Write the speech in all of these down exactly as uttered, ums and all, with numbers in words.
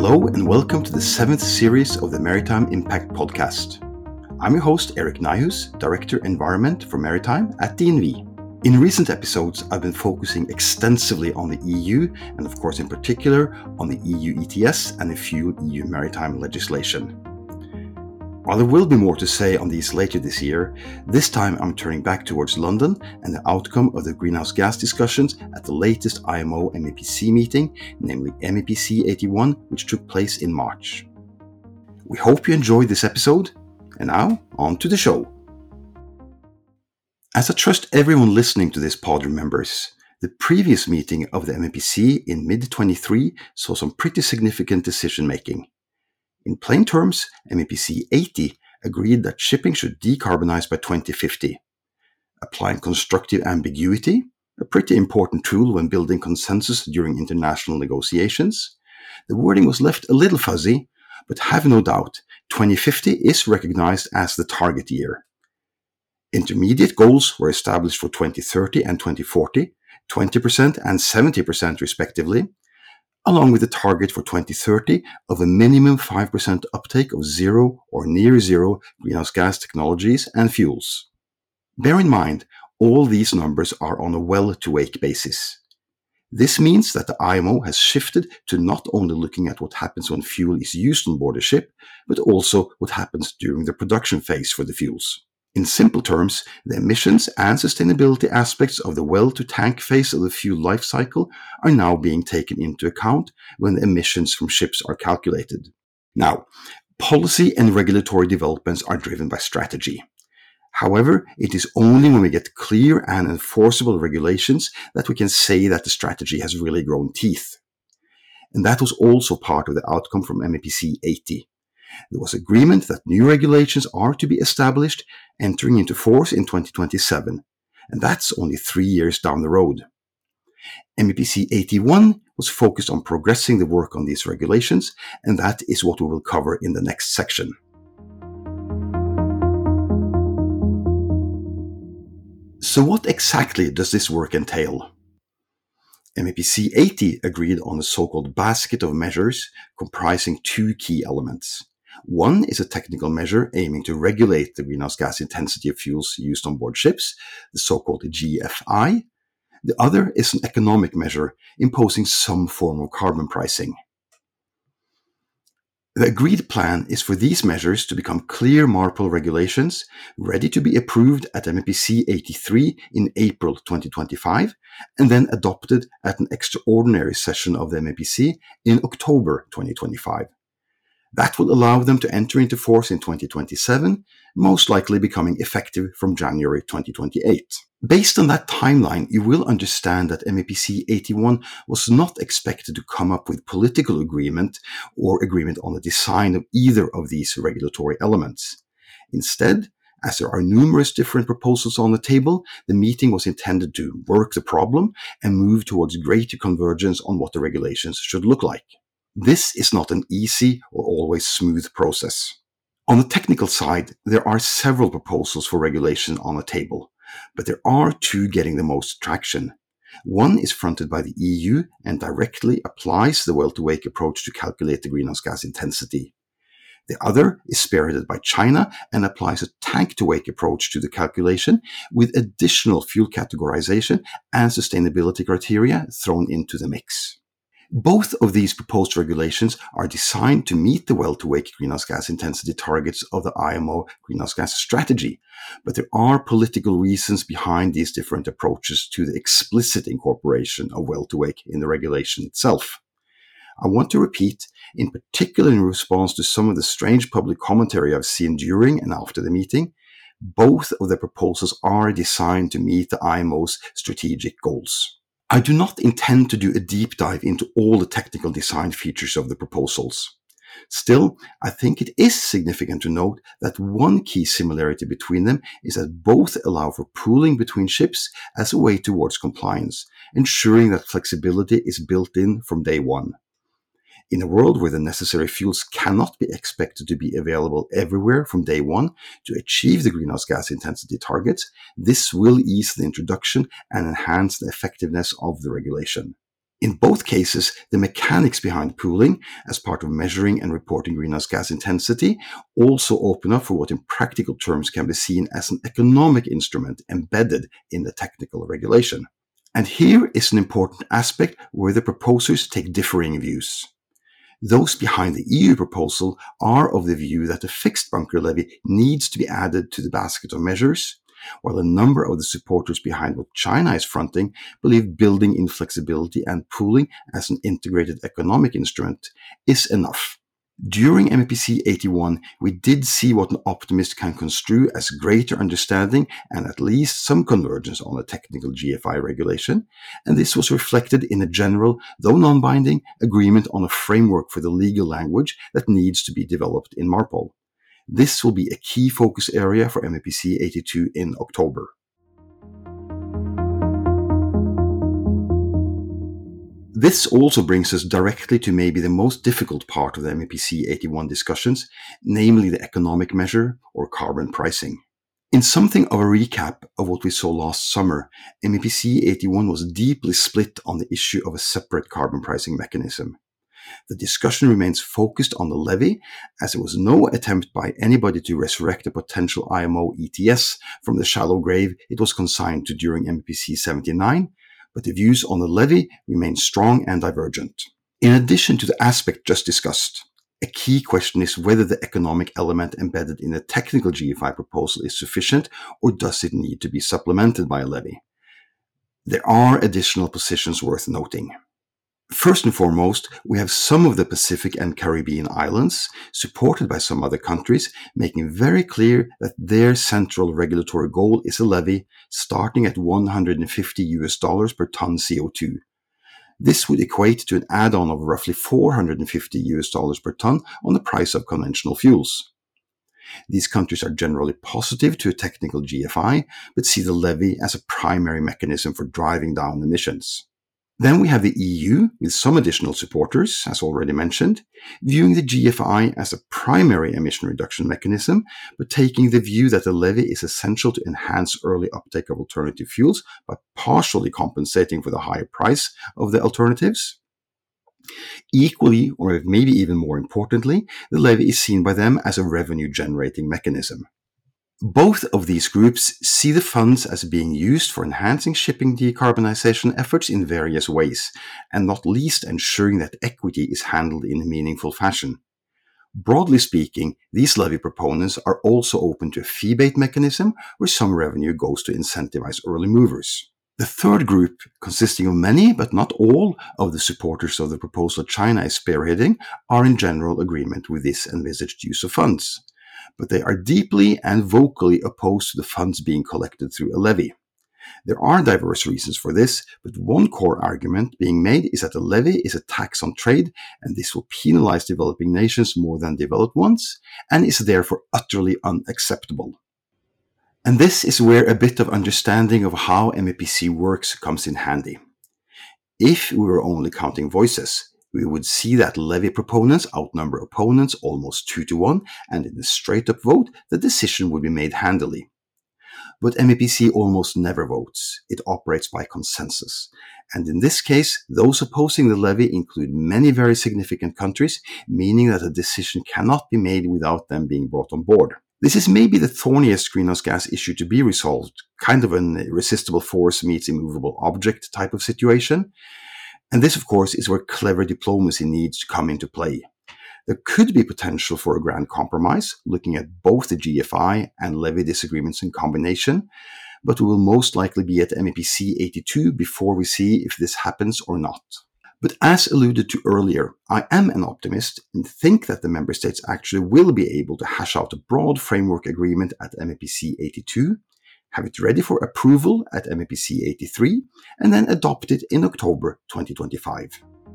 Hello and welcome to the seventh series of the Maritime Impact Podcast. I'm your host Erik Nyhus, Director Environment for Maritime at D N V. In recent episodes, I've been focusing extensively on the E U and of course in particular on the E U E T S and the fuel E U maritime legislation. While there will be more to say on these later this year, this time I'm turning back towards London and the outcome of the greenhouse gas discussions at the latest I M O M E P C meeting, namely M E P C eighty-one, which took place in March. We hope you enjoyed this episode, and now on to the show. As I trust everyone listening to this pod remembers, the previous meeting of the M E P C in mid twenty-three saw some pretty significant decision making. In plain terms, M E P C eighty agreed that shipping should decarbonize by twenty fifty. Applying constructive ambiguity, a pretty important tool when building consensus during international negotiations, the wording was left a little fuzzy, but have no doubt, twenty fifty is recognized as the target year. Intermediate goals were established for twenty thirty and twenty forty, twenty percent and seventy percent respectively, along with a target for twenty thirty of a minimum five percent uptake of zero or near zero greenhouse gas technologies and fuels. Bear in mind, all these numbers are on a well-to-wake basis. This means that the I M O has shifted to not only looking at what happens when fuel is used on board a ship, but also what happens during the production phase for the fuels. In simple terms, the emissions and sustainability aspects of the well-to-tank phase of the fuel life cycle are now being taken into account when the emissions from ships are calculated. Now, policy and regulatory developments are driven by strategy. However, it is only when we get clear and enforceable regulations that we can say that the strategy has really grown teeth. And that was also part of the outcome from M E P C eighty. There was agreement that new regulations are to be established, entering into force in twenty twenty-seven, and that's only three years down the road. M E P C eighty-one was focused on progressing the work on these regulations, and that is what we will cover in the next section. So what exactly does this work entail? M E P C eighty agreed on a so-called basket of measures comprising two key elements. One is a technical measure aiming to regulate the greenhouse gas intensity of fuels used on board ships, the so-called G F I. The other is an economic measure imposing some form of carbon pricing. The agreed plan is for these measures to become clear MARPOL regulations, ready to be approved at M E P C eighty-three in April twenty twenty-five, and then adopted at an extraordinary session of the M E P C in October twenty twenty-five. That will allow them to enter into force in twenty twenty-seven, most likely becoming effective from January twenty twenty-eight. Based on that timeline, you will understand that M E P C eighty-one was not expected to come up with political agreement or agreement on the design of either of these regulatory elements. Instead, as there are numerous different proposals on the table, the meeting was intended to work the problem and move towards greater convergence on what the regulations should look like. This is not an easy or always smooth process. On the technical side, there are several proposals for regulation on the table, but there are two getting the most traction. One is fronted by the E U and directly applies the well-to-wake approach to calculate the greenhouse gas intensity. The other is spearheaded by China and applies a tank-to-wake approach to the calculation with additional fuel categorization and sustainability criteria thrown into the mix. Both of these proposed regulations are designed to meet the well-to-wake greenhouse gas intensity targets of the I M O greenhouse gas strategy, but there are political reasons behind these different approaches to the explicit incorporation of well-to-wake in the regulation itself. I want to repeat, in particular in response to some of the strange public commentary I've seen during and after the meeting, both of the proposals are designed to meet the I M O's strategic goals. I do not intend to do a deep dive into all the technical design features of the proposals. Still, I think it is significant to note that one key similarity between them is that both allow for pooling between ships as a way towards compliance, ensuring that flexibility is built in from day one. In a world where the necessary fuels cannot be expected to be available everywhere from day one to achieve the greenhouse gas intensity targets, this will ease the introduction and enhance the effectiveness of the regulation. In both cases, the mechanics behind pooling, as part of measuring and reporting greenhouse gas intensity, also open up for what in practical terms can be seen as an economic instrument embedded in the technical regulation. And here is an important aspect where the proposers take differing views. Those behind the E U proposal are of the view that a fixed bunker levy needs to be added to the basket of measures, while a number of the supporters behind what China is fronting believe building in flexibility and pooling as an integrated economic instrument is enough. During M E P C eighty-one, we did see what an optimist can construe as greater understanding and at least some convergence on a technical G F I regulation, and this was reflected in a general, though non-binding, agreement on a framework for the legal language that needs to be developed in MARPOL. This will be a key focus area for M E P C eighty-two in October. This also brings us directly to maybe the most difficult part of the M E P C eighty-one discussions, namely the economic measure or carbon pricing. In something of a recap of what we saw last summer, M E P C eighty-one was deeply split on the issue of a separate carbon pricing mechanism. The discussion remains focused on the levy, as there was no attempt by anybody to resurrect a potential I M O E T S from the shallow grave it was consigned to during M E P C seventy-nine, but the views on the levy remain strong and divergent. In addition to the aspect just discussed, a key question is whether the economic element embedded in the technical G F I proposal is sufficient, or does it need to be supplemented by a levy? There are additional positions worth noting. First and foremost, we have some of the Pacific and Caribbean islands, supported by some other countries, making very clear that their central regulatory goal is a levy starting at one hundred fifty U S dollars per ton C O two. This would equate to an add-on of roughly four hundred fifty U S dollars per ton on the price of conventional fuels. These countries are generally positive to a technical G F I, but see the levy as a primary mechanism for driving down emissions. Then we have the E U, with some additional supporters, as already mentioned, viewing the G F I as a primary emission reduction mechanism, but taking the view that the levy is essential to enhance early uptake of alternative fuels by partially compensating for the higher price of the alternatives. Equally, or maybe even more importantly, the levy is seen by them as a revenue-generating mechanism. Both of these groups see the funds as being used for enhancing shipping decarbonization efforts in various ways, and not least ensuring that equity is handled in a meaningful fashion. Broadly speaking, these levy proponents are also open to a fee-based mechanism where some revenue goes to incentivize early movers. The third group, consisting of many but not all of the supporters of the proposal China is spearheading, are in general agreement with this envisaged use of funds. But they are deeply and vocally opposed to the funds being collected through a levy. There are diverse reasons for this, but one core argument being made is that the levy is a tax on trade, and this will penalize developing nations more than developed ones, and is therefore utterly unacceptable. And this is where a bit of understanding of how M E P C works comes in handy. If we were only counting voices, we would see that levy proponents outnumber opponents almost two to one, and in a straight-up vote, the decision would be made handily. But M E P C almost never votes. It operates by consensus. And in this case, those opposing the levy include many very significant countries, meaning that a decision cannot be made without them being brought on board. This is maybe the thorniest greenhouse gas issue to be resolved, kind of an irresistible force meets immovable object type of situation. And this, of course, is where clever diplomacy needs to come into play. There could be potential for a grand compromise, looking at both the G F I and levy disagreements in combination, but we will most likely be at M E P C eighty-two before we see if this happens or not. But as alluded to earlier, I am an optimist and think that the member states actually will be able to hash out a broad framework agreement at M E P C eighty-two, have it ready for approval at M E P C eighty-three, and then adopt it in October twenty twenty-five.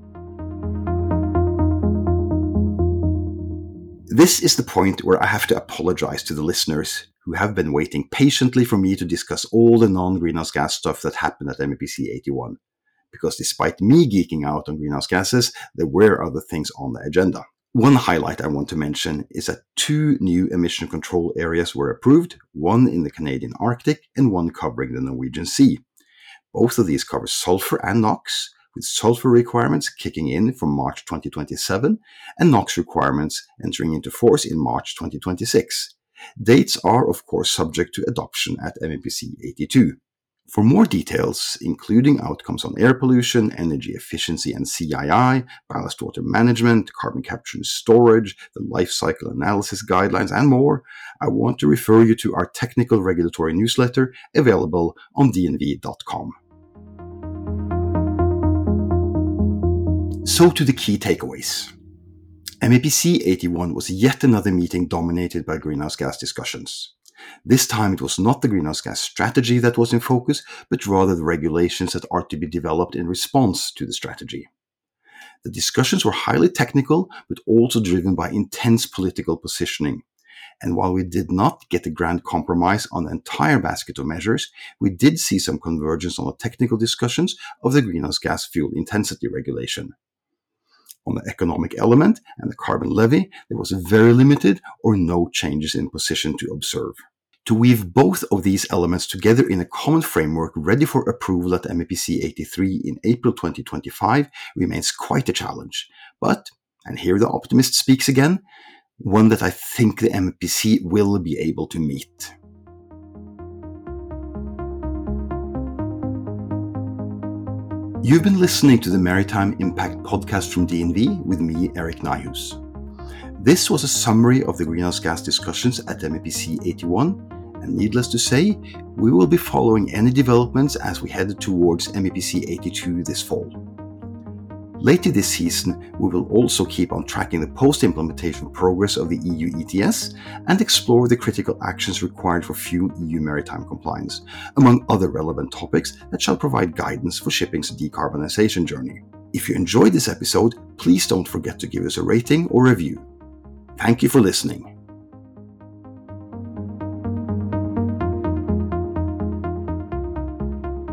This is the point where I have to apologize to the listeners who have been waiting patiently for me to discuss all the non-greenhouse gas stuff that happened at M E P C eighty-one. Because despite me geeking out on greenhouse gases, there were other things on the agenda. One highlight I want to mention is that two new emission control areas were approved, one in the Canadian Arctic and one covering the Norwegian Sea. Both of these cover sulfur and NOx, with sulfur requirements kicking in from March twenty twenty-seven and NOx requirements entering into force in March twenty twenty-six. Dates are, of course, subject to adoption at M E P C eighty-two. For more details, including outcomes on air pollution, energy efficiency and C I I, ballast water management, carbon capture and storage, the life cycle analysis guidelines, and more, I want to refer you to our technical regulatory newsletter available on d n v dot com. So to the key takeaways. M E P C eighty-one was yet another meeting dominated by greenhouse gas discussions. This time it was not the greenhouse gas strategy that was in focus, but rather the regulations that are to be developed in response to the strategy. The discussions were highly technical, but also driven by intense political positioning. And while we did not get a grand compromise on the entire basket of measures, we did see some convergence on the technical discussions of the greenhouse gas fuel intensity regulation. On the economic element and the carbon levy, there was very limited or no changes in position to observe. To weave both of these elements together in a common framework ready for approval at M E P C eighty-three in April twenty twenty-five remains quite a challenge, but, and here the optimist speaks again, one that I think the M E P C will be able to meet. You've been listening to the Maritime Impact Podcast from D N V with me, Erik Nyhus. This was a summary of the greenhouse gas discussions at M E P C eighty-one, and needless to say, we will be following any developments as we head towards M E P C eighty-two this fall. Later this season, we will also keep on tracking the post-implementation progress of the E U E T S and explore the critical actions required for full E U maritime compliance, among other relevant topics that shall provide guidance for shipping's decarbonization journey. If you enjoyed this episode, please don't forget to give us a rating or review. Thank you for listening.